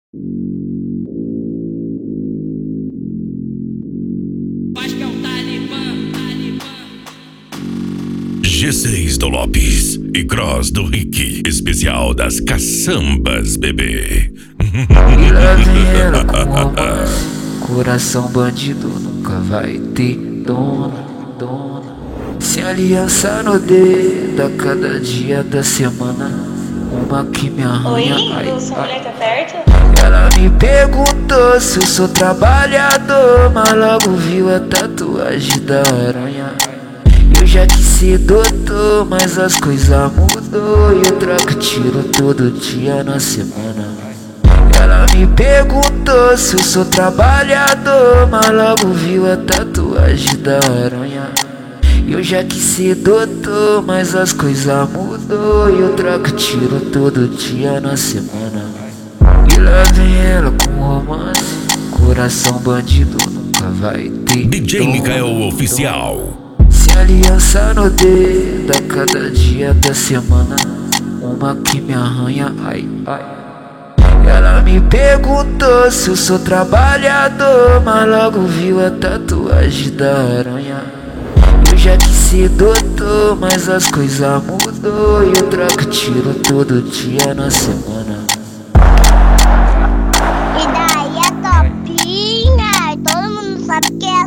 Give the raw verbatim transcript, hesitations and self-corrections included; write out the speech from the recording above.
Acho que é o Talibã, Talibã. G seis do Lopes e Cross do Rick, especial das caçambas, bebê. E lá vem ela com romance, coração bandido nunca vai ter dona, dona. Sem aliança no dedo a cada dia da semana, uma que me arranha. Oi, ai, o seu ai. moleque tá perto? Ela me perguntou se eu sou trabalhador, mas logo viu a tatuagem da aranha. Eu já quis ser doutor, mas as coisas mudou e eu troco tiro todo dia na semana. Ela me perguntou se eu sou trabalhador, mas logo viu a tatuagem da aranha. Eu já quis ser doutor, mas as coisas mudou e eu troco tiro todo dia na semana. E lá vem ela com romance, coração bandido nunca vai ter D J dona, Mikael Oficial. sem aliança no dedo a cada dia da semana, uma que me arranha, ai, ai. Ela me perguntou se eu sou trabalhador, mas logo viu a tatuagem da aranha. Eu já quis ser doutor, mas as coisas mudou e eu troco tiro todo dia na semana. E daí a topinha, todo mundo sabe que é